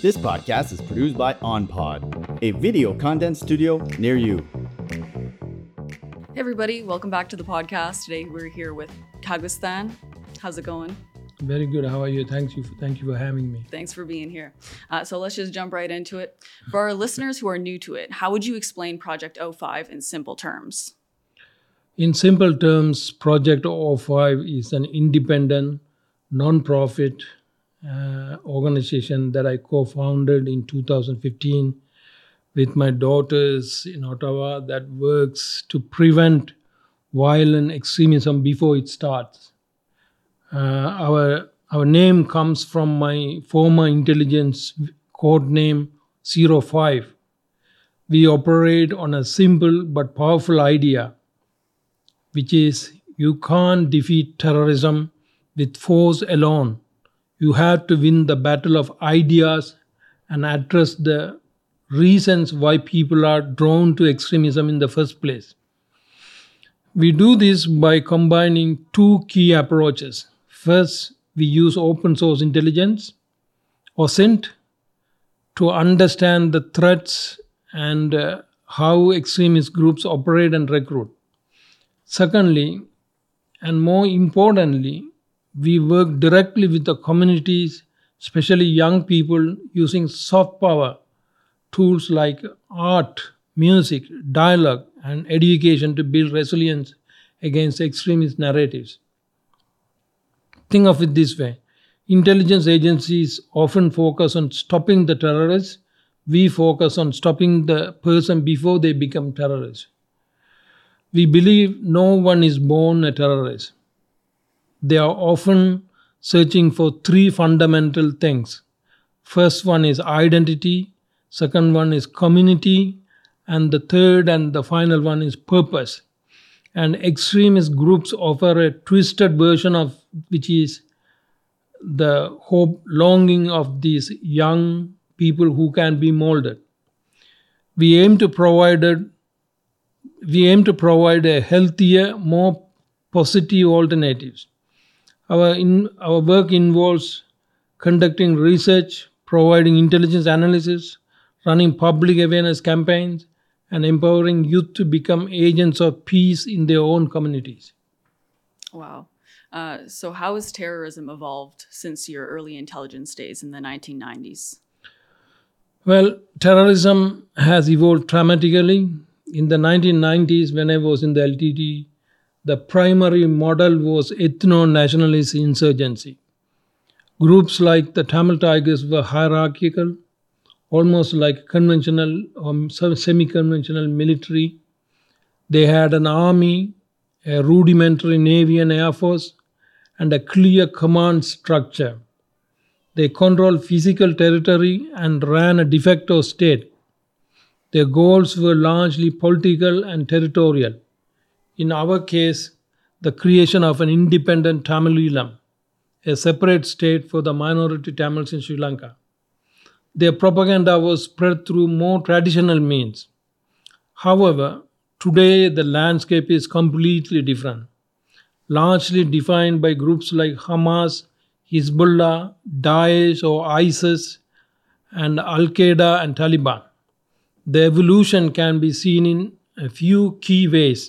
This podcast is produced by OnPod, a video content studio near you. Hey everybody, welcome back to the podcast. Today we're here with Kagistan. How's it going? Very good. How are you? Thank you for having me. Thanks for being here. So let's just jump right into it. For our listeners who are new to it, how would you explain Project O5 in simple terms? In simple terms, Project O5 is an independent, non-profit organization that I co-founded in 2015 with my daughters in Ottawa that works to prevent violent extremism before it starts. Our name comes from my former intelligence code name 05. We operate on a simple but powerful idea, which is you can't defeat terrorism with force alone. You have to win the battle of ideas and address the reasons why people are drawn to extremism in the first place. We do this by combining two key approaches. First, we use open source intelligence, OSINT, to understand the threats and how extremist groups operate and recruit. Secondly, and more importantly, we work directly with the communities, especially young people, using soft power tools like art, music, dialogue, and education to build resilience against extremist narratives. Think of it this way. Intelligence agencies often focus on stopping the terrorists. We focus on stopping the person before they become terrorists. We believe no one is born a terrorist. They are often searching for three fundamental things. First one is identity, second one is community, and the third and the final one is purpose. And extremist groups offer a twisted version of which is the hope, longing of these young people who can be molded. We aim to provide a healthier, more positive alternatives. Our work involves conducting research, providing intelligence analysis, running public awareness campaigns, and empowering youth to become agents of peace in their own communities. Wow. So how has terrorism evolved since your early intelligence days in the 1990s? Well, terrorism has evolved dramatically. In the 1990s, when I was in the LTT, the primary model was ethno-nationalist insurgency. Groups like the Tamil Tigers were hierarchical, almost like conventional or semi-conventional military. They had an army, a rudimentary navy and air force, and a clear command structure. They controlled physical territory and ran a de facto state. Their goals were largely political and territorial. In our case, the creation of an independent Tamileelam, a separate state for the minority Tamils in Sri Lanka. Their propaganda was spread through more traditional means. However, today the landscape is completely different, largely defined by groups like Hamas, Hezbollah, Daesh or ISIS, and Al-Qaeda and Taliban. The evolution can be seen in a few key ways.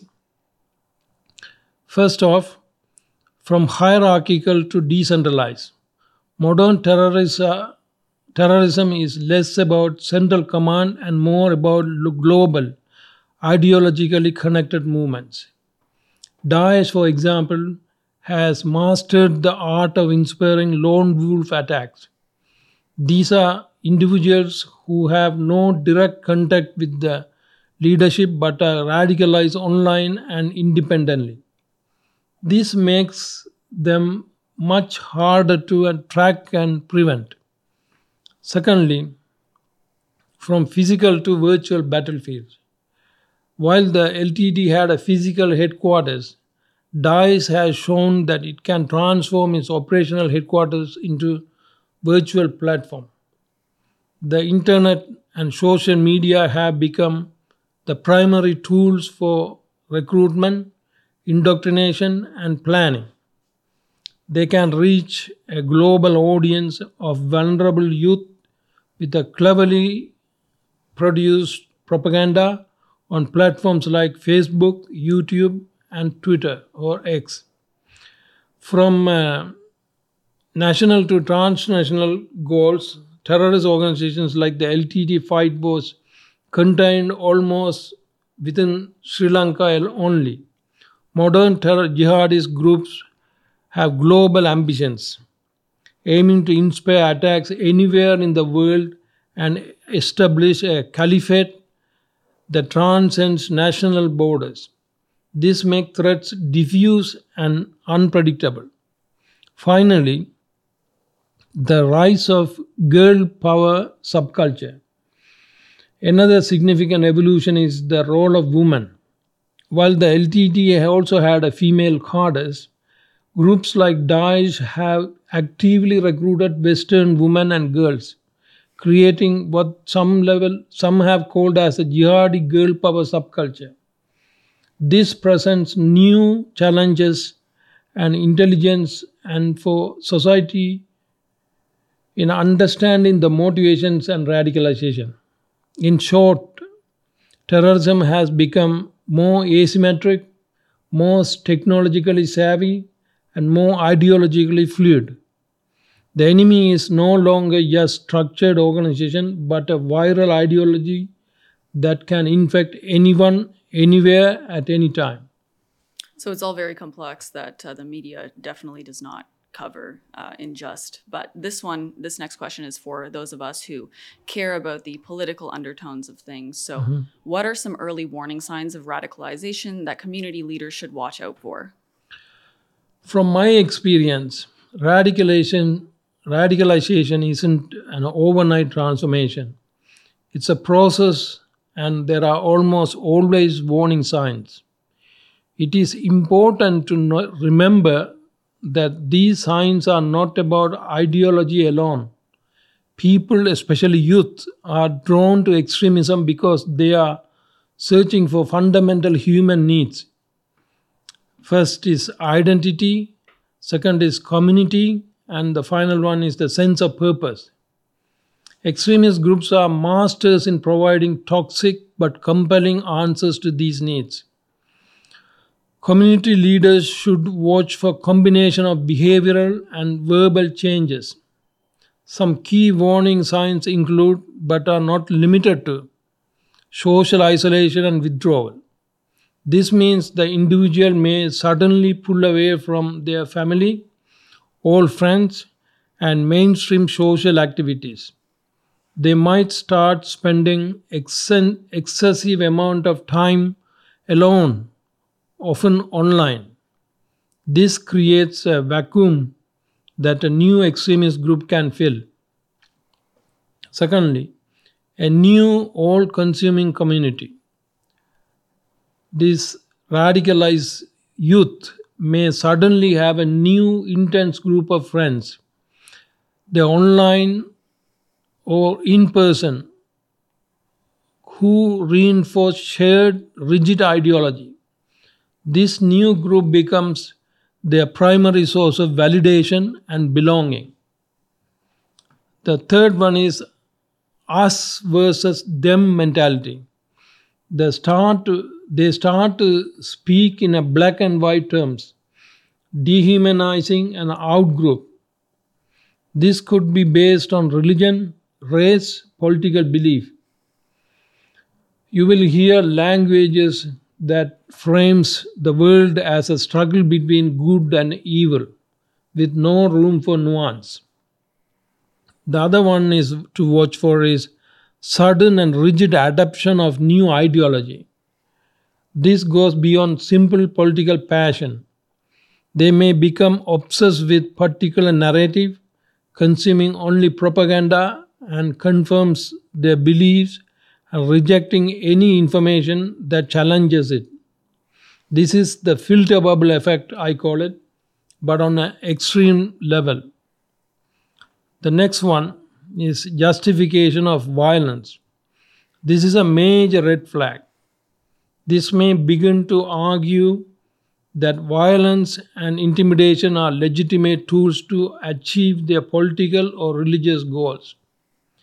First off, from hierarchical to decentralized. Modern terrorism is less about central command and more about global, ideologically connected movements. Daesh, for example, has mastered the art of inspiring lone wolf attacks. These are individuals who have no direct contact with the leadership but are radicalized online and independently. This makes them much harder to track and prevent. Secondly, from physical to virtual battlefields. While the LTD had a physical headquarters, Daesh has shown that it can transform its operational headquarters into virtual platform. The internet and social media have become the primary tools for recruitment, indoctrination, and planning. They can reach a global audience of vulnerable youth with a cleverly produced propaganda on platforms like Facebook, YouTube, and Twitter or X. From national to transnational goals, terrorist organizations like the LTT fight was contained almost within Sri Lanka only. Modern terror jihadist groups have global ambitions, aiming to inspire attacks anywhere in the world and establish a caliphate that transcends national borders. This makes threats diffuse and unpredictable. Finally, the rise of girl power subculture. Another significant evolution is the role of women. While the LTT also had a female cadres, groups like Daesh have actively recruited Western women and girls, creating what some have called as a jihadi girl power subculture. This presents new challenges and intelligence and for society in understanding the motivations and radicalization. In short, terrorism has become more asymmetric, more technologically savvy, and more ideologically fluid. The enemy is no longer just structured organization but a viral ideology that can infect anyone, anywhere, at any time. So it's all very complex that the media definitely does not cover in just. But this next question is for those of us who care about the political undertones of things. So what are some early warning signs of radicalization that community leaders should watch out for? From my experience, radicalization isn't an overnight transformation. It's a process, and there are almost always warning signs. It is important to remember that these signs are not about ideology alone. People, especially youth, are drawn to extremism because they are searching for fundamental human needs. First is identity, second is community, and the final one is the sense of purpose. Extremist groups are masters in providing toxic but compelling answers to these needs. Community leaders should watch for combination of behavioral and verbal changes. Some key warning signs include, but are not limited to, social isolation and withdrawal. This means the individual may suddenly pull away from their family, old friends, and mainstream social activities. They might start spending excessive amount of time alone, often online. This creates a vacuum that a new extremist group can fill. Secondly, a new all-consuming community. This radicalized youth may suddenly have a new intense group of friends. The online or in person who reinforce shared rigid ideology. This new group becomes their primary source of validation and belonging. The third one is us versus them mentality. They start to speak in a black and white terms, dehumanizing an outgroup. This could be based on religion, race, political belief. You will hear languages that frames the world as a struggle between good and evil, with no room for nuance. The other one is to watch for is sudden and rigid adoption of new ideology. This goes beyond simple political passion. They may become obsessed with particular narrative, consuming only propaganda and confirms their beliefs and rejecting any information that challenges it. This is the filter bubble effect, I call it, but on an extreme level. The next one is justification of violence. This is a major red flag. This may begin to argue that violence and intimidation are legitimate tools to achieve their political or religious goals.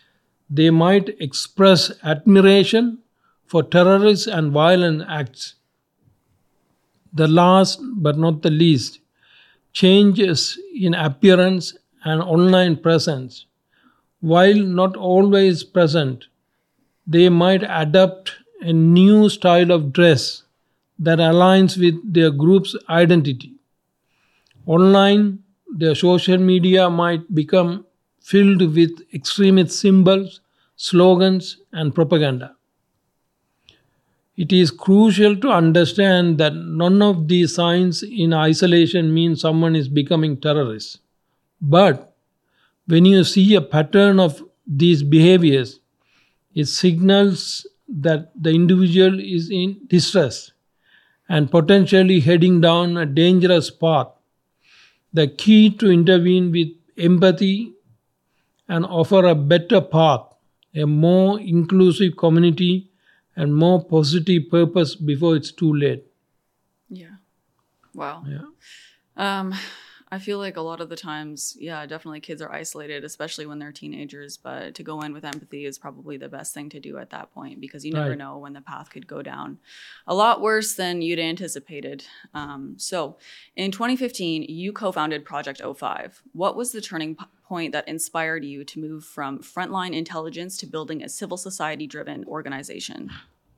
they might express admiration for terrorist and violent acts. The last but not the least, changes in appearance and online presence. While not always present, they might adopt a new style of dress that aligns with their group's identity. Online, their social media might become filled with extremist symbols, slogans, and propaganda. It is crucial to understand that none of these signs in isolation mean someone is becoming terrorist. But when you see a pattern of these behaviors, it signals that the individual is in distress and potentially heading down a dangerous path. The key to intervene with empathy and offer a better path, a more inclusive community, and more positive purpose before it's too late. Yeah. Wow. Yeah. I feel like a lot of the times, yeah, definitely kids are isolated, especially when they're teenagers. But to go in with empathy is probably the best thing to do at that point, because you never Right. know when the path could go down a lot worse than you'd anticipated. So in 2015, you co-founded Project O5. What was the turning point that inspired you to move from frontline intelligence to building a civil society-driven organization?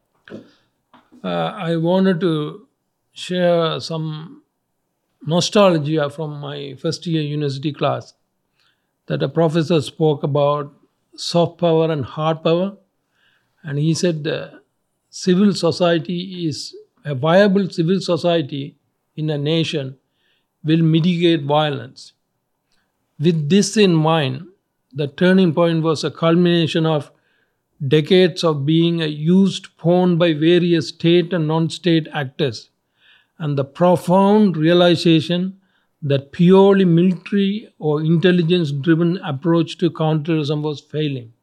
I wanted to share some nostalgia from my first year university class that a professor spoke about soft power and hard power. And he said civil society is a viable civil society in a nation will mitigate violence. With this in mind, the turning point was a culmination of decades of being a used pawn by various state and non-state actors, and the profound realization that purely military or intelligence driven approach to counterterrorism was failing.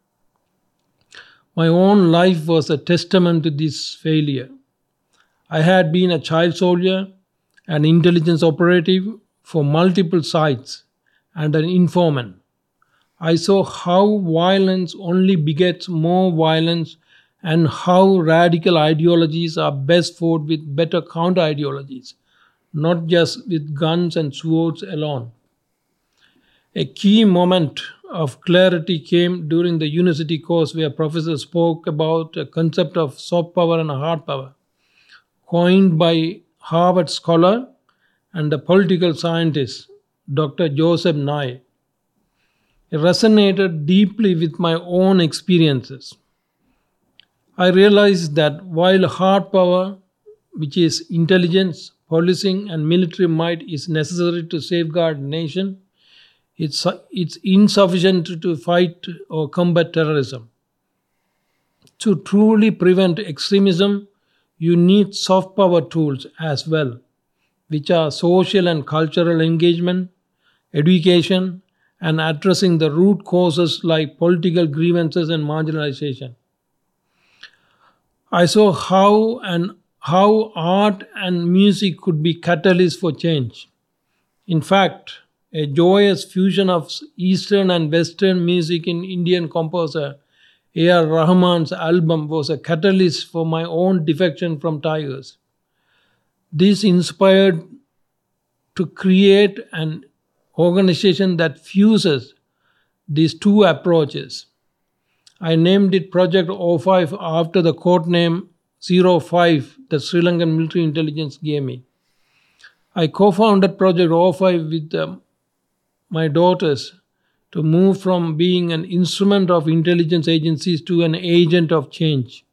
My own life was a testament to this failure. I had been a child soldier, an intelligence operative for multiple sites, and an informant. I saw how violence only begets more violence and how radical ideologies are best fought with better counter ideologies, not just with guns and swords alone. A key moment of clarity came during the university course where professor spoke about a concept of soft power and hard power, coined by Harvard scholar and a political scientist, Dr. Joseph Nye. It resonated deeply with my own experiences. I realized that while hard power, which is intelligence, policing, and military might, is necessary to safeguard nation, it's insufficient to fight or combat terrorism. To truly prevent extremism, you need soft power tools as well, which are social and cultural engagement, education, and addressing the root causes like political grievances and marginalization. I saw how art and music could be catalysts for change. In fact, a joyous fusion of Eastern and Western music in Indian composer A.R. Rahman's album was a catalyst for my own defection from Tigers. This inspired to create an organization that fuses these two approaches. I named it Project O5 after the code name 05 that Sri Lankan military intelligence gave me. I co-founded Project O5 with my daughters to move from being an instrument of intelligence agencies to an agent of change.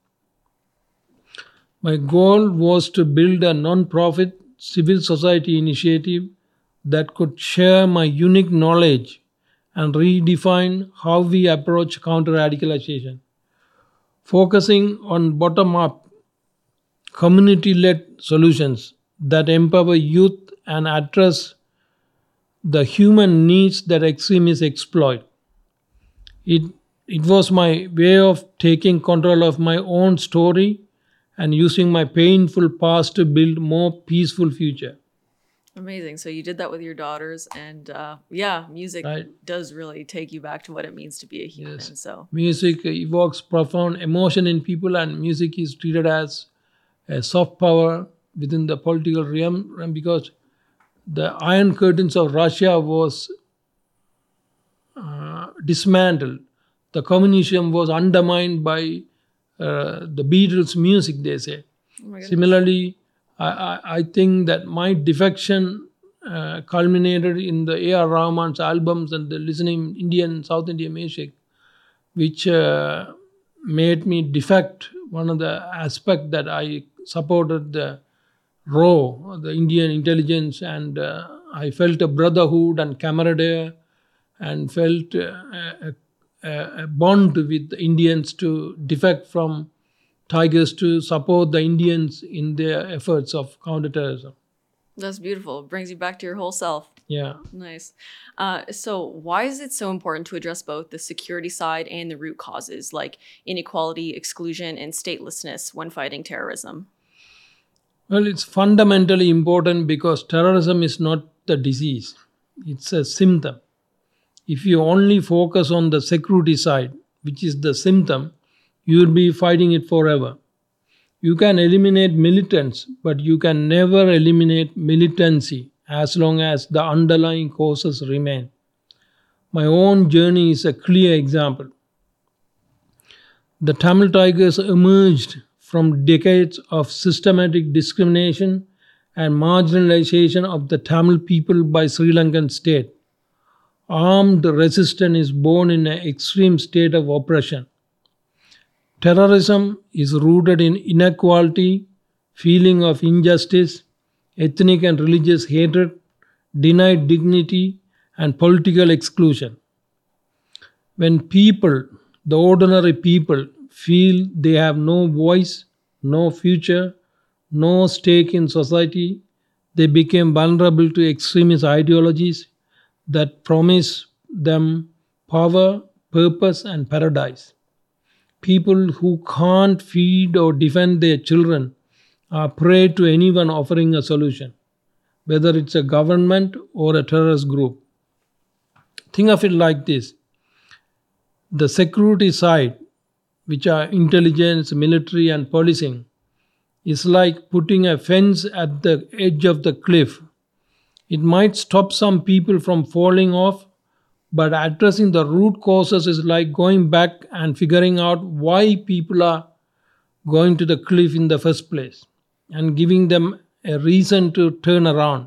My goal was to build a non-profit civil society initiative that could share my unique knowledge and redefine how we approach counter-radicalization, focusing on bottom-up, community-led solutions that empower youth and address the human needs that extremists exploit. It was my way of taking control of my own story and using my painful past to build more peaceful future. Amazing. So you did that with your daughters, and yeah, music Right. does really take you back to what it means to be a human. Yes. So Music evokes profound emotion in people, and music is treated as a soft power within the political realm because the Iron Curtains of Russia was dismantled. The communism was undermined by the Beatles' music, they say. oh my goodness. Similarly, I think that my defection culminated in the A.R. Rahman's albums and the listening Indian, South Indian music, which made me defect. One of the aspects that I supported the RAW, the Indian intelligence, and I felt a brotherhood and camaraderie, and felt a bond with the Indians to defect from Tigers to support the Indians in their efforts of counterterrorism. That's beautiful. It brings you back to your whole self. Yeah. Nice. So why is it so important to address both the security side and the root causes like inequality, exclusion, and statelessness when fighting terrorism? Well, it's fundamentally important because terrorism is not the disease, it's a symptom. If you only focus on the security side, which is the symptom, you will be fighting it forever. You can eliminate militants, but you can never eliminate militancy as long as the underlying causes remain. My own journey is a clear example. The Tamil Tigers emerged from decades of systematic discrimination and marginalization of the Tamil people by Sri Lankan state. Armed resistance is born in an extreme state of oppression. Terrorism is rooted in inequality, feeling of injustice, ethnic and religious hatred, denied dignity, and political exclusion. When people, the ordinary people, feel they have no voice, no future, no stake in society, they become vulnerable to extremist ideologies that promise them power, purpose, and paradise. People who can't feed or defend their children are prey to anyone offering a solution, whether it's a government or a terrorist group. Think of it like this: the security side, which are intelligence, military, and policing, is like putting a fence at the edge of the cliff. It might stop some people from falling off, but addressing the root causes is like going back and figuring out why people are going to the cliff in the first place and giving them a reason to turn around.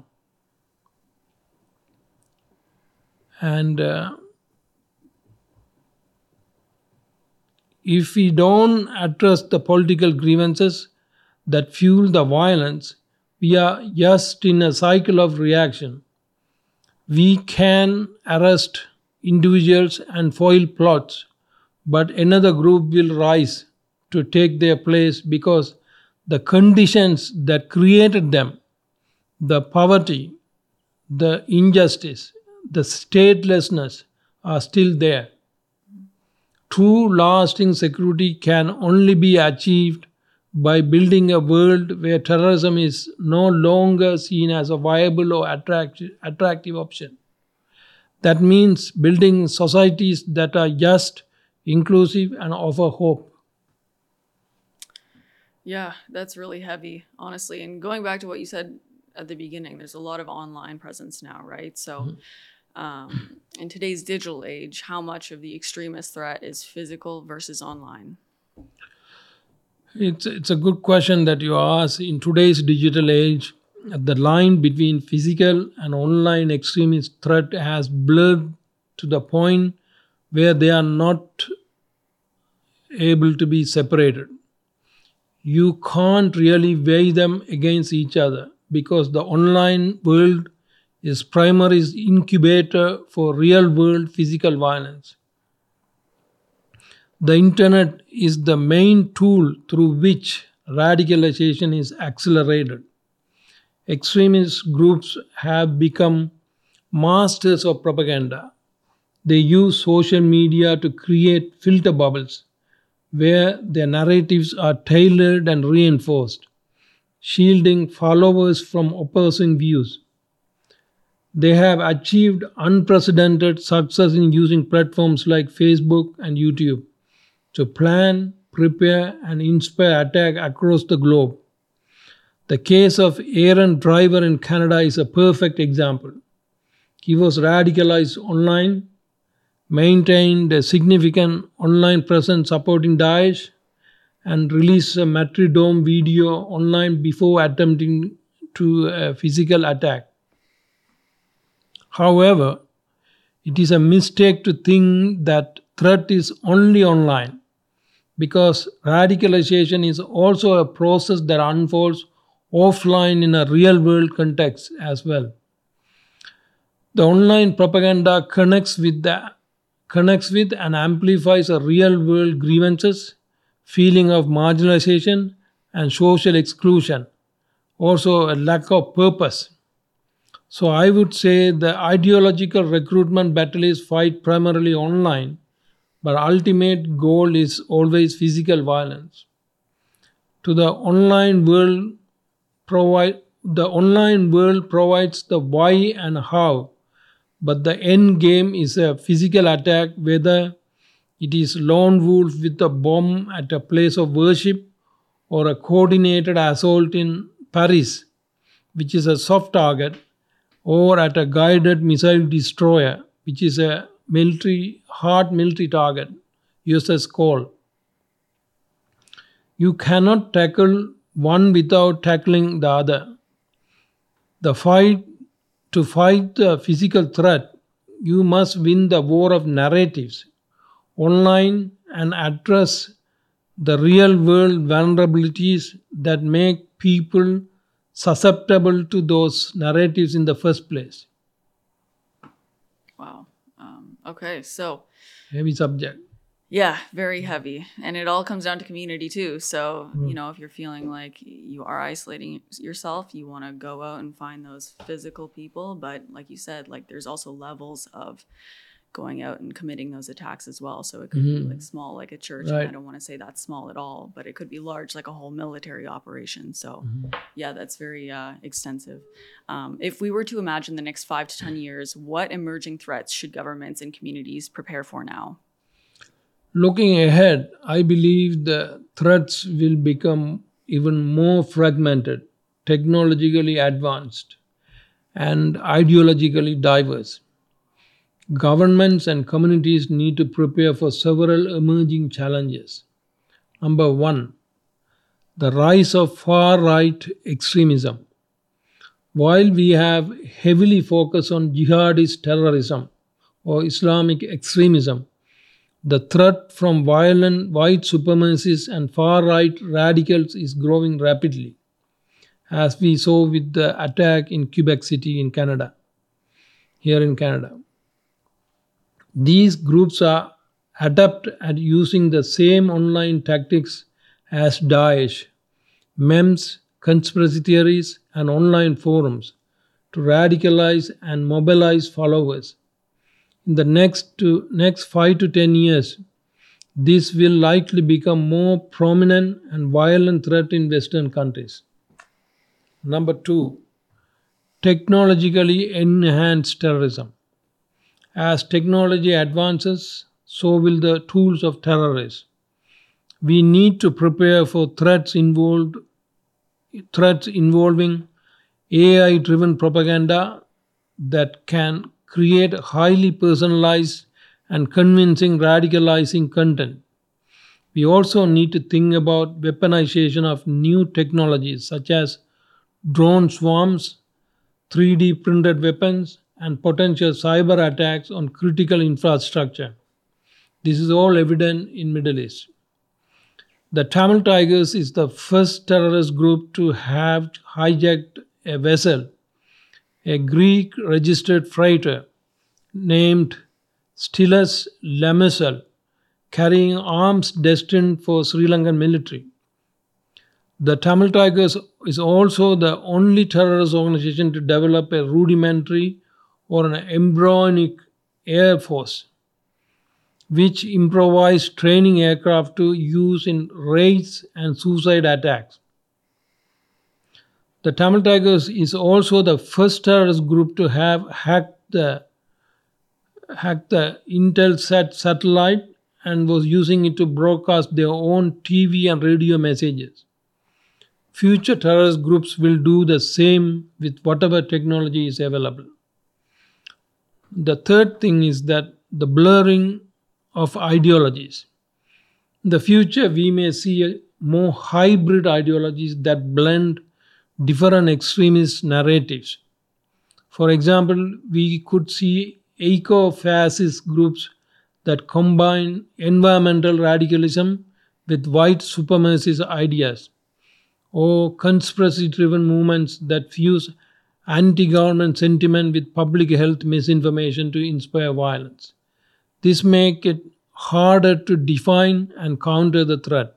And if we don't address the political grievances that fuel the violence, we are just in a cycle of reaction. We can arrest individuals and foil plots, but another group will rise to take their place because the conditions that created them, the poverty, the injustice, the statelessness, are still there. True lasting security can only be achieved by building a world where terrorism is no longer seen as a viable or attractive option. That means building societies that are just, inclusive, and offer hope. Yeah, that's really heavy, honestly. And going back to what you said at the beginning, there's a lot of online presence now, right? So in today's digital age, how much of the extremist threat is physical versus online? It's a good question that you ask. In today's digital age, the line between physical and online extremist threat has blurred to the point where they are not able to be separated. You can't really weigh them against each other because the online world is primary incubator for real world physical violence. The internet is the main tool through which radicalization is accelerated. Extremist groups have become masters of propaganda. They use social media to create filter bubbles where their narratives are tailored and reinforced, shielding followers from opposing views. They have achieved unprecedented success in using platforms like Facebook and YouTube to plan, prepare, and inspire attack across the globe. The case of Aaron Driver in Canada is a perfect example. He was radicalized online, maintained a significant online presence supporting Daesh, and released a martyrdom video online before attempting to a physical attack. However, it is a mistake to think that threat is only online, because radicalization is also a process that unfolds offline in a real world context as well. The online propaganda connects with and amplifies a real world grievances, feeling of marginalization and social exclusion, also a lack of purpose. So I would say the ideological recruitment battle is fight primarily online, but ultimate goal is always physical violence. To the online world the online world provides the why and how, but the end game is a physical attack, whether it is lone wolf with a bomb at a place of worship or a coordinated assault in Paris, which is a soft target, or at a guided missile destroyer, which is a hard military target, USS Cole. You cannot tackle one without tackling the other. To fight the physical threat, you must win the war of narratives online and address the real world vulnerabilities that make people susceptible to those narratives in the first place. Wow. Okay, so Heavy subject. yeah, very heavy. And it all comes down to community too. So, if you're feeling like you are isolating yourself, you want to go out and find those physical people. But like you said, like there's also levels of going out and committing those attacks as well. So it could be like small, like a church. Right. And I don't want to say that's small at all, but it could be large, like a whole military operation. So yeah, that's very extensive. If we were to imagine the next 5 to 10 years, what emerging threats should governments and communities prepare for now? Looking ahead, I believe the threats will become even more fragmented, technologically advanced, and ideologically diverse. Governments and communities need to prepare for several emerging challenges. Number one, the rise of far right extremism. While we have heavily focused on jihadist terrorism or Islamic extremism, the threat from violent white supremacists and far right radicals is growing rapidly, as we saw with the attack in Quebec City here in Canada. These groups are adept at using the same online tactics as Daesh, memes, conspiracy theories, and online forums to radicalize and mobilize followers. In the next 5 to 10 years, this will likely become more prominent and violent threat in Western countries. Number two, technologically enhanced terrorism. As technology advances, so will the tools of terrorists. We need to prepare for threats involving AI-driven propaganda that can create highly personalized and convincing radicalizing content. We also need to think about weaponization of new technologies such as drone swarms, 3D printed weapons, and potential cyber attacks on critical infrastructure. This is all evident in Middle East. The Tamil Tigers is the first terrorist group to have hijacked a vessel, a Greek registered freighter named Stiles Lamisel, carrying arms destined for Sri Lankan military. The Tamil Tigers is also the only terrorist organization to develop a rudimentary or an embryonic air force, which improvised training aircraft to use in raids and suicide attacks. The Tamil Tigers is also the first terrorist group to have hacked the Intelsat satellite and was using it to broadcast their own TV and radio messages. Future terrorist groups will do the same with whatever technology is available. The third thing is that the blurring of ideologies. In the future, we may see more hybrid ideologies that blend different extremist narratives. For example, we could see eco-fascist groups that combine environmental radicalism with white supremacist ideas, or conspiracy-driven movements that fuse anti-government sentiment with public health misinformation to inspire violence. This makes it harder to define and counter the threat.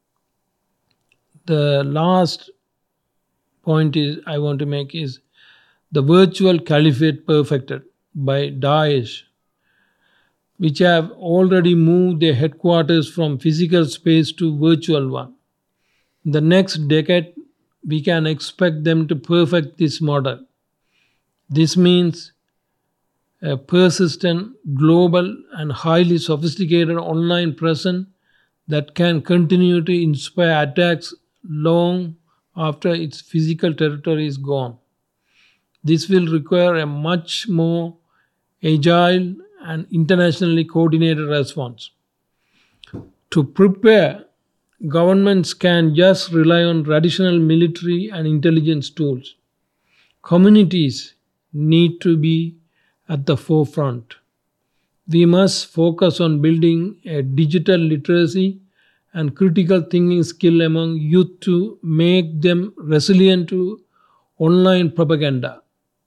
The last point I want to make is the virtual caliphate perfected by Daesh, which have already moved their headquarters from physical space to virtual one. In the next decade, we can expect them to perfect this model. This means a persistent, global, and highly sophisticated online presence that can continue to inspire attacks long after its physical territory is gone. This will require a much more agile and internationally coordinated response. To prepare, governments can just rely on traditional military and intelligence tools. Communities need to be at the forefront. We must focus on building a digital literacy and critical thinking skill among youth to make them resilient to online propaganda.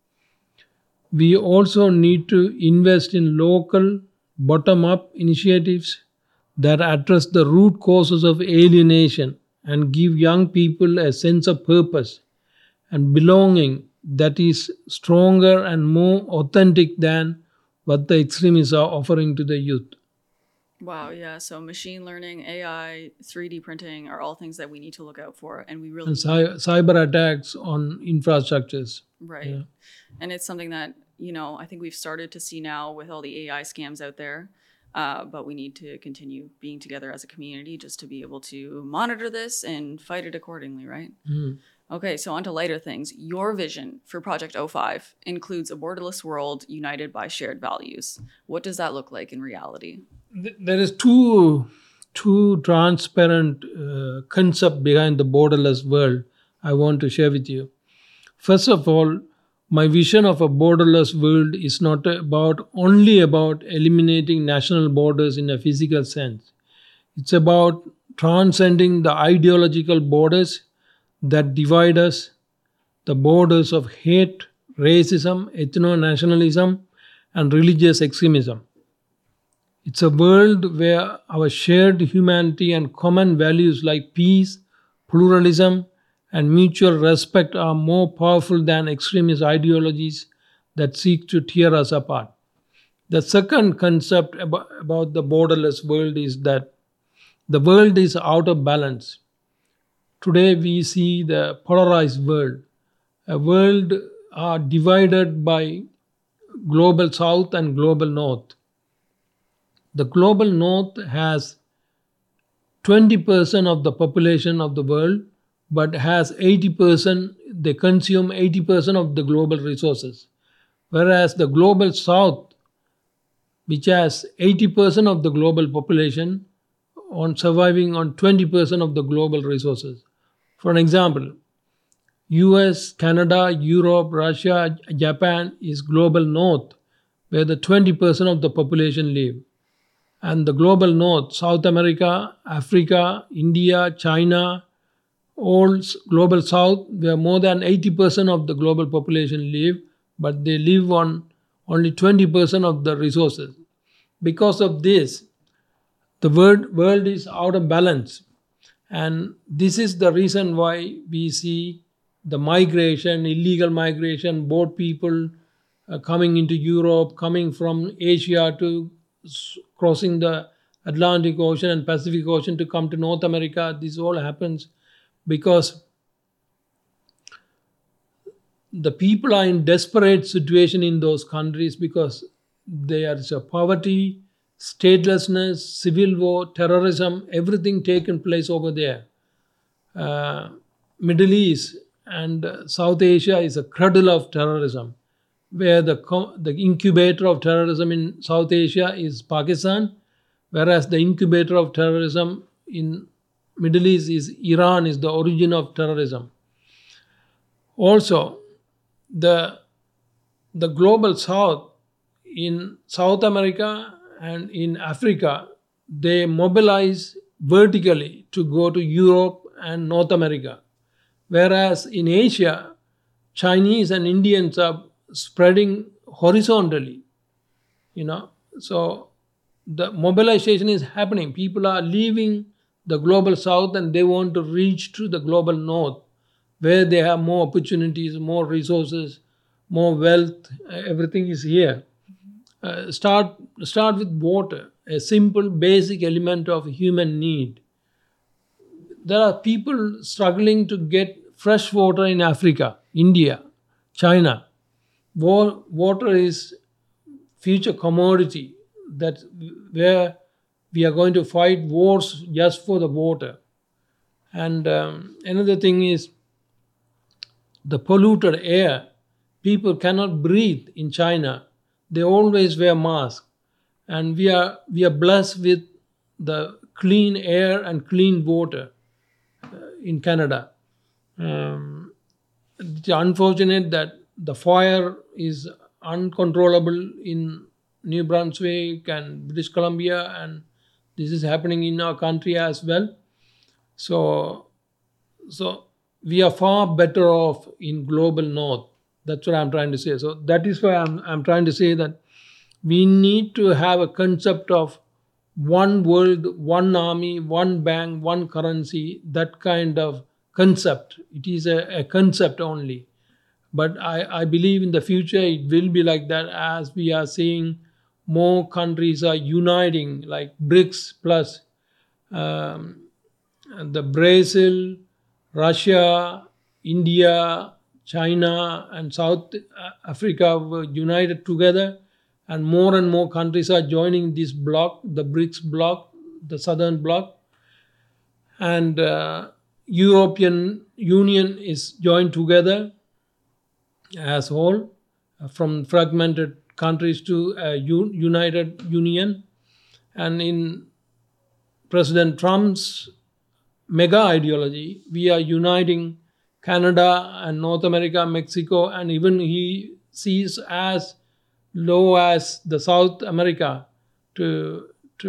We also need to invest in local, bottom up initiatives that address the root causes of alienation and give young people a sense of purpose and belonging that is stronger and more authentic than what the extremists are offering to the youth. Wow, yeah. So machine learning, AI, 3D printing are all things that we need to look out for, and we really And cyber attacks on infrastructures. right. Yeah. And it's something that I think we've started to see now with all the AI scams out there. But we need to continue being together as a community just to be able to monitor this and fight it accordingly, right? Okay, so on to lighter things. Your vision for Project O5 includes a borderless world united by shared values. What does that look like in reality? There is two transparent concept behind the borderless world I want to share with you. First of all, my vision of a borderless world is not only about eliminating national borders in a physical sense. It's about transcending the ideological borders that divide us, the borders of hate, racism, ethno-nationalism, and religious extremism. It's a world where our shared humanity and common values like peace, pluralism, and mutual respect are more powerful than extremist ideologies that seek to tear us apart. The second concept about the borderless world is that the world is out of balance. Today we see the polarized world, a world divided by global south and global north. The global north has 20% of the population of the world, but has 80%, they consume 80% of the global resources. Whereas the global south, which has 80% of the global population, surviving on 20% of the global resources. For an example, US, Canada, Europe, Russia, Japan is global north, where the 20% of the population live. And the global north, South America, Africa, India, China, all global south, where more than 80% of the global population live, but they live on only 20% of the resources. Because of this, the world is out of balance. And this is the reason why we see the migration, illegal migration, boat people coming into Europe, coming from Asia to crossing the Atlantic Ocean and Pacific Ocean to come to North America. This all happens because the people are in desperate situation in those countries because there is a poverty, statelessness, civil war, terrorism, everything taken place over there. Middle East and South Asia is a cradle of terrorism, where the incubator of terrorism in South Asia is Pakistan, whereas the incubator of terrorism in Middle East is Iran, is the origin of terrorism. Also, the global South, in South America and in Africa, they mobilize vertically to go to Europe and North America. Whereas in Asia, Chinese and Indians are spreading horizontally, So the mobilization is happening. People are leaving the global South and they want to reach to the global North, where they have more opportunities, more resources, more wealth. Everything is here. Start with water, a simple basic element of human need. There are people struggling to get fresh water in Africa, India, China. Water is future commodity where we are going to fight wars just for the water. And another thing is the polluted air. People cannot breathe in China. They always wear masks. And we are blessed with the clean air and clean water in Canada. It's unfortunate that the fire is uncontrollable in New Brunswick and British Columbia, and this is happening in our country as well. So we are far better off in global North. That's what I'm trying to say. So that is why I'm trying to say that we need to have a concept of one world, one army, one bank, one currency, that kind of concept. It is a concept only. But I believe in the future it will be like that, as we are seeing more countries are uniting, like BRICS plus the Brazil, Russia, India, China, and South Africa were united together, and more countries are joining this bloc, the BRICS bloc, the Southern bloc, and European Union is joined together as whole, from fragmented countries to a united union. And in President Trump's mega ideology, we are uniting Canada and North America, Mexico, and even he sees as low as the South America to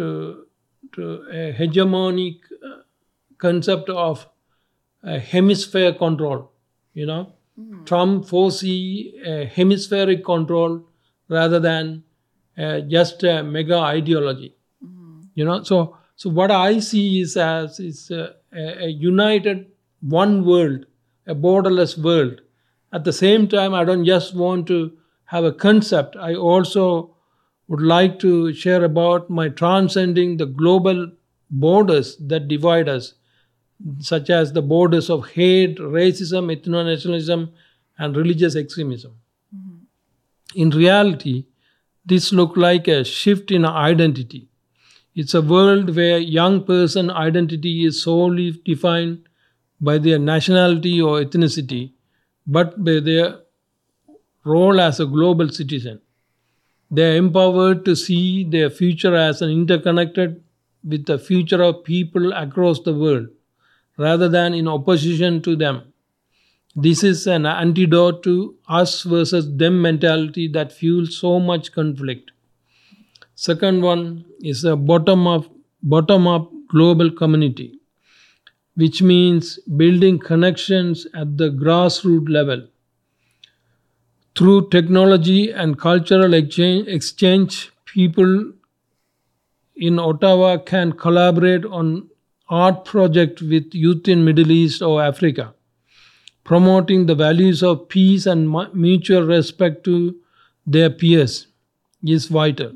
a hegemonic concept of hemisphere control. Trump foresee a hemispheric control rather than just a mega ideology. So what I see is a united one world, a borderless world. At the same time, I don't just want to have a concept. I also would like to share about my transcending the global borders that divide us, such as the borders of hate, racism, ethno-nationalism, and religious extremism. In reality, this looks like a shift in identity. It's a world where young person identity is solely defined by their nationality or ethnicity, but by their role as a global citizen. They are empowered to see their future as an interconnected with the future of people across the world, rather than in opposition to them. This is an antidote to us versus them mentality that fuels so much conflict. Second one is a bottom-up global community, which means building connections at the grassroots level. Through technology and cultural exchange, people in Ottawa can collaborate on art projects with youth in Middle East or Africa. Promoting the values of peace and mutual respect to their peers is vital.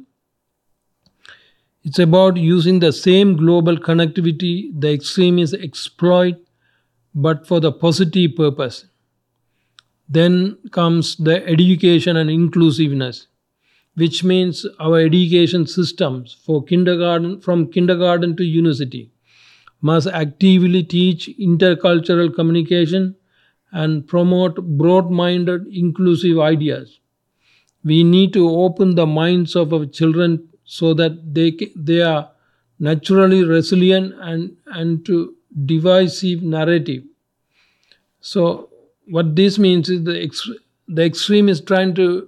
It's about using the same global connectivity the extremists exploit, but for the positive purpose. Then comes the education and inclusiveness, which means our education systems for from kindergarten to university must actively teach intercultural communication and promote broad-minded inclusive ideas. We need to open the minds of our children so that they are naturally resilient and to divisive narrative. So what this means is the extreme is trying to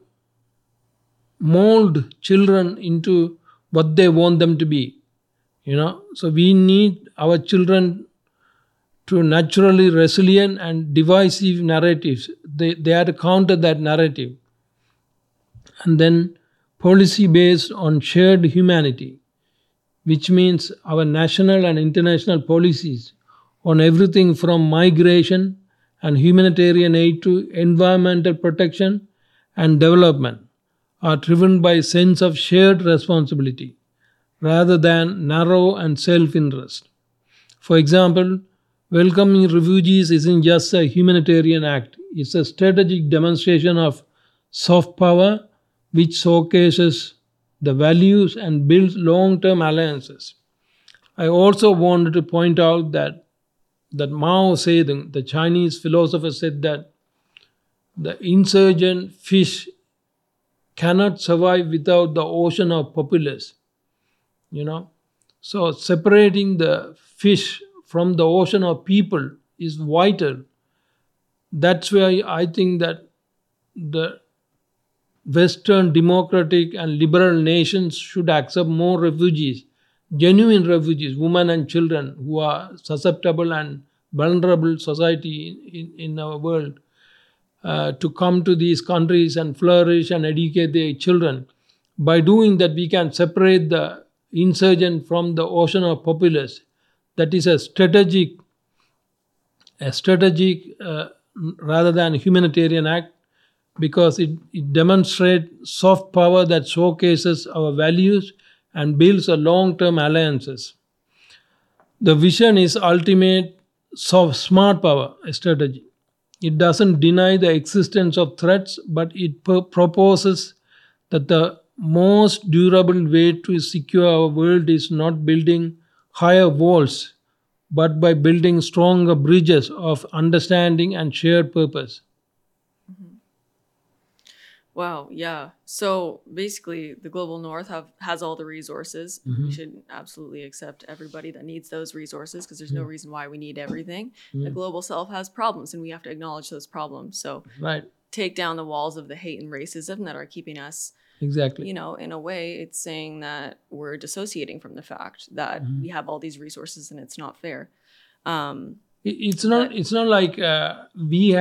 mold children into what they want them to be. So we need our children to naturally resilient and divisive narratives. They have to counter that narrative. And then policy based on shared humanity, which means our national and international policies on everything from migration and humanitarian aid to environmental protection and development are driven by a sense of shared responsibility rather than narrow and self-interest. For example, welcoming refugees isn't just a humanitarian act, it's a strategic demonstration of soft power which showcases the values and builds long-term alliances. I also wanted to point out that Mao Zedong, the Chinese philosopher, said that the insurgent fish cannot survive without the ocean of populace. So separating the fish from the ocean of people is vital. That's why I think that the Western democratic and liberal nations should accept more refugees, genuine refugees, women and children who are susceptible and vulnerable society in our world, to come to these countries and flourish and educate their children. By doing that, we can separate the insurgent from the ocean of populace. That is a strategic rather than humanitarian act, because it demonstrates soft power that showcases our values and builds a long-term alliances. The vision is ultimate smart power strategy. It doesn't deny the existence of threats, but it proposes that the most durable way to secure our world is not building higher walls, but by building stronger bridges of understanding and shared purpose. Wow, yeah. So basically, the global north has all the resources. We should absolutely accept everybody that needs those resources, because there's no reason why we need everything. The global south has problems, and we have to acknowledge those problems. So take down the walls of the hate and racism that are keeping us. Exactly. In a way, it's saying that we're dissociating from the fact that we have all these resources and it's not fair. It's not like we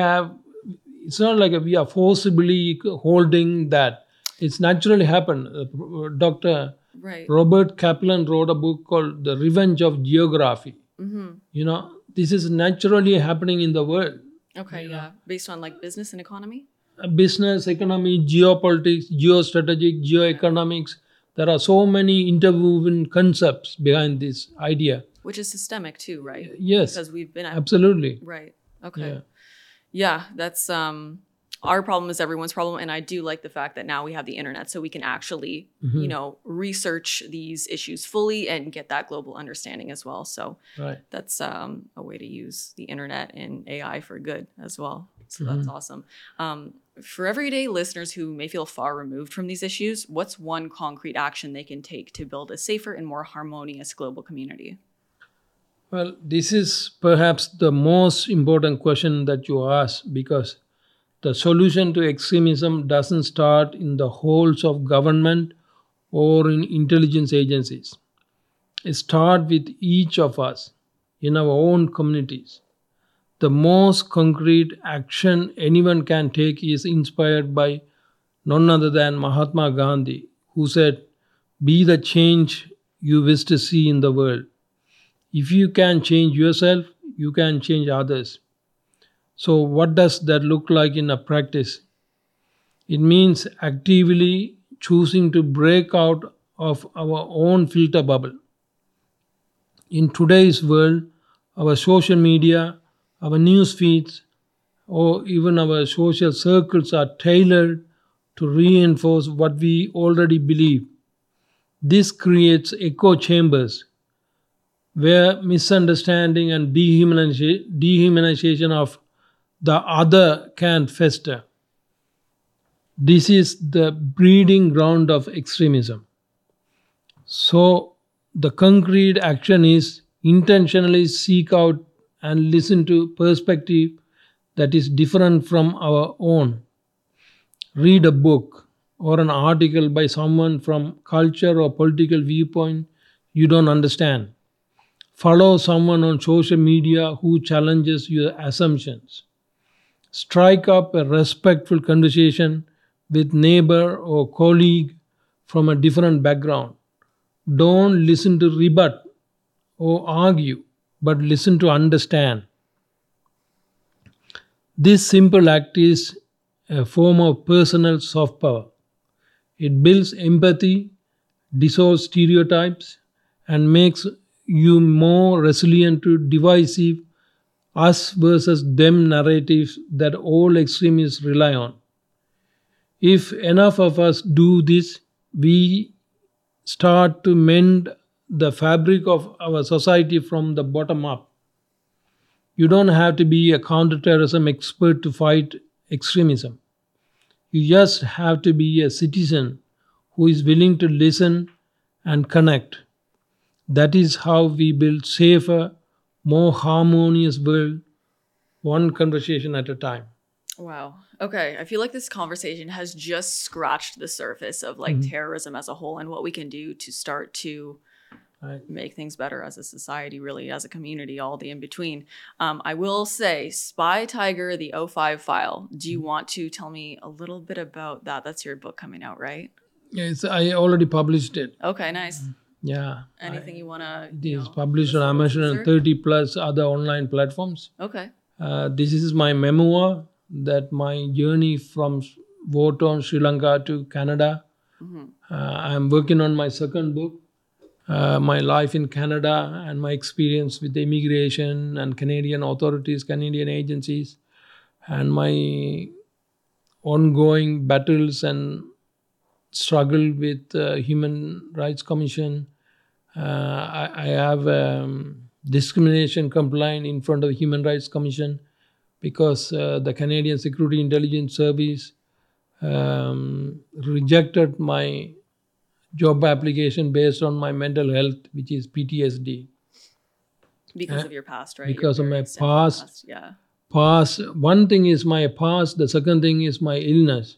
are forcibly holding that. It's naturally happened. Dr. Robert Kaplan wrote a book called The Revenge of Geography. This is naturally happening in the world. Okay, yeah. Based on like business and economy? Business, economy, geopolitics, geostrategic, geoeconomics. There are so many interwoven concepts behind this idea. Which is systemic too, right? Yes. Because we've been absolutely. Right. Okay. Yeah, that's our problem is everyone's problem. And I do like the fact that now we have the internet, so we can actually, research these issues fully and get that global understanding as well. So that's a way to use the internet and AI for good as well. So that's awesome. For everyday listeners who may feel far removed from these issues, what's one concrete action they can take to build a safer and more harmonious global community? Well, this is perhaps the most important question that you ask, because the solution to extremism doesn't start in the halls of government or in intelligence agencies. It starts with each of us in our own communities. The most concrete action anyone can take is inspired by none other than Mahatma Gandhi, who said, "Be the change you wish to see in the world." If you can change yourself, you can change others. So what does that look like in a practice? It means actively choosing to break out of our own filter bubble. In today's world, our social media, our news feeds, or even our social circles are tailored to reinforce what we already believe. This creates echo chambers where misunderstanding and dehumanization of the other can fester. This is the breeding ground of extremism. So, the concrete action is intentionally seek out and listen to perspective that is different from our own. Read a book or an article by someone from culture or political viewpoint you don't understand. Follow someone on social media who challenges your assumptions. Strike up a respectful conversation with neighbor or colleague from a different background. Don't listen to rebut or argue, but listen to understand. This simple act is a form of personal soft power. It builds empathy, dissolves stereotypes, and makes you more resilient to divisive us versus them narratives that all extremists rely on. If enough of us do this, we start to mend the fabric of our society from the bottom up. You don't have to be a counterterrorism expert to fight extremism. You just have to be a citizen who is willing to listen and connect. That is how we build safer, more harmonious world, one conversation at a time. Wow. Okay. I feel like this conversation has just scratched the surface of like terrorism as a whole and what we can do to start to Right. make things better as a society, really, as a community, all the in between. I will say, Spy Tiger, the O5 file. Do you want to tell me a little bit about that? That's your book coming out, right? Yes, I already published it. Okay, nice. Yeah. Anything you want to? It is published on Amazon and 30 plus other online platforms. Okay. This is my memoir that my journey from war-torn Sri Lanka to Canada. I'm working on my second book, my life in Canada and my experience with the immigration and Canadian authorities, Canadian agencies, and my ongoing battles and struggle with Human Rights Commission. I have discrimination complaint in front of the Human Rights Commission because the Canadian Security Intelligence Service rejected my job application based on my mental health, which is PTSD. Because of your past, right? Because Your of my very extensive past. Yeah. Past, one thing is my past, the second thing is my illness,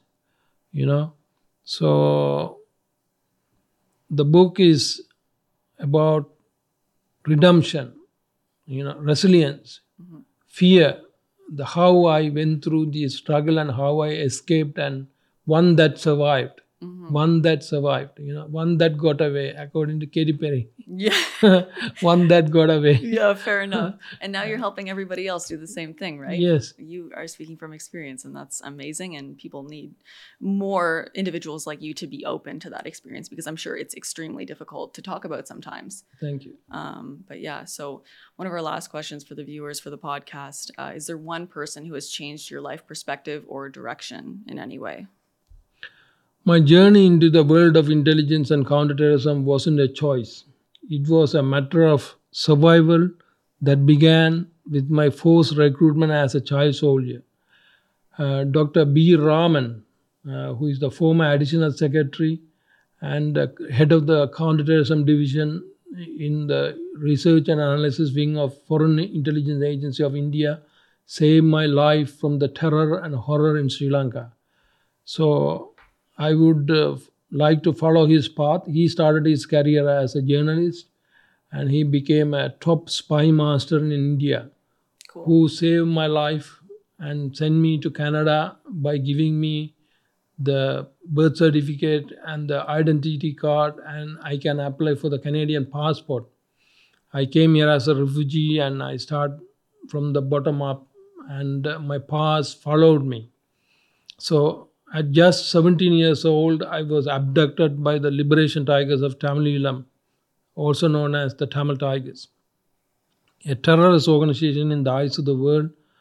So the book is about redemption, resilience, fear, the how I went through the struggle and how I escaped and one that survived. One that survived, one that got away, according to Katy Perry. Yeah. One that got away. Yeah, fair enough. And now you're helping everybody else do the same thing, right? Yes. You are speaking from experience, and that's amazing. And people need more individuals like you to be open to that experience because I'm sure it's extremely difficult to talk about sometimes. Thank you. But yeah, so one of our last questions for the viewers for the podcast, is there one person who has changed your life perspective or direction in any way? My journey into the world of intelligence and counterterrorism wasn't a choice. It was a matter of survival that began with my forced recruitment as a child soldier. Dr. B. Raman, who is the former additional secretary and head of the counterterrorism division in the research and analysis wing of Foreign Intelligence Agency of India, saved my life from the terror and horror in Sri Lanka. So I would like to follow his path. He started his career as a journalist and he became a top spy master in India. Cool. Who saved my life and sent me to Canada by giving me the birth certificate and the identity card, and I can apply for the Canadian passport. I came here as a refugee and I start from the bottom up, and my past followed me. So at just 17 years old, I was abducted by the Liberation Tigers of Tamil Eelam, also known as the Tamil Tigers, a terrorist organization in the eyes of the world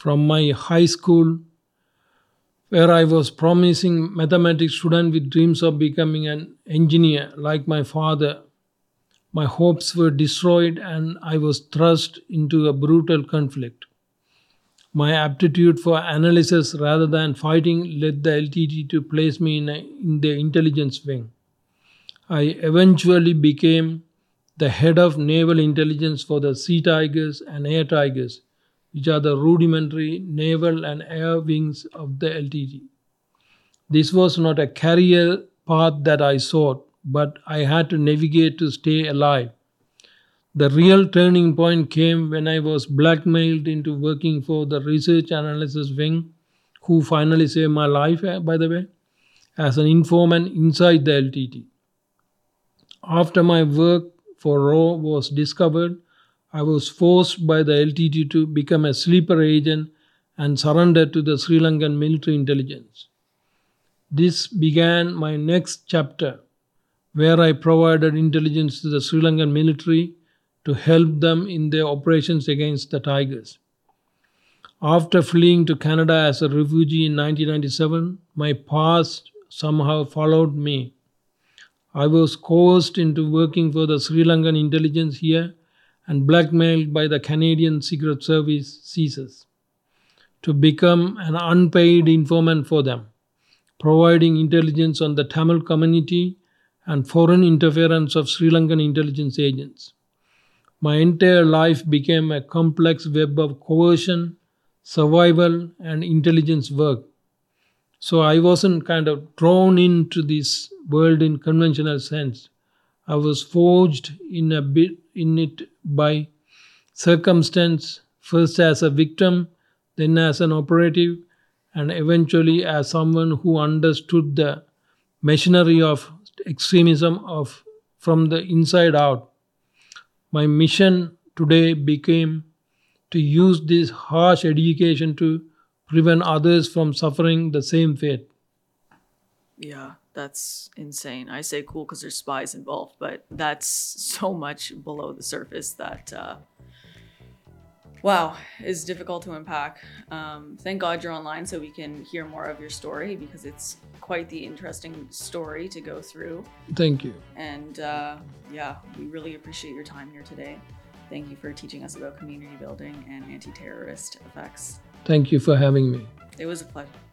from my high school, where I was promising mathematics student with dreams of becoming an engineer like my father. My hopes were destroyed and I was thrust into a brutal conflict. My aptitude for analysis rather than fighting led the LTT to place me in the intelligence wing. I eventually became the head of naval intelligence for the Sea Tigers and Air Tigers, which are the rudimentary naval and air wings of the LTT. This was not a career path that I sought, but I had to navigate to stay alive. The real turning point came when I was blackmailed into working for the research analysis wing, who finally saved my life, by the way, as an informant inside the LTT. After my work for RAW was discovered, I was forced by the LTT to become a sleeper agent and surrender to the Sri Lankan military intelligence. This began my next chapter, where I provided intelligence to the Sri Lankan military to help them in their operations against the Tigers. After fleeing to Canada as a refugee in 1997, my past somehow followed me. I was coerced into working for the Sri Lankan intelligence here and blackmailed by the Canadian Secret Service CSIS to become an unpaid informant for them, providing intelligence on the Tamil community and foreign interference of Sri Lankan intelligence agents. My entire life became a complex web of coercion, survival, and intelligence work. So I wasn't kind of drawn into this world in conventional sense. I was forged in it by circumstance, first as a victim, then as an operative, and eventually as someone who understood the machinery of extremism from the inside out. My mission today became to use this harsh education to prevent others from suffering the same fate. Yeah, that's insane. I say cool because there's spies involved, but that's so much below the surface that, wow, is difficult to unpack. Thank God you're online so we can hear more of your story, because it's quite the interesting story to go through. Thank you. And yeah, we really appreciate your time here today. Thank you for teaching us about community building and anti-terrorist effects. Thank you for having me. It was a pleasure.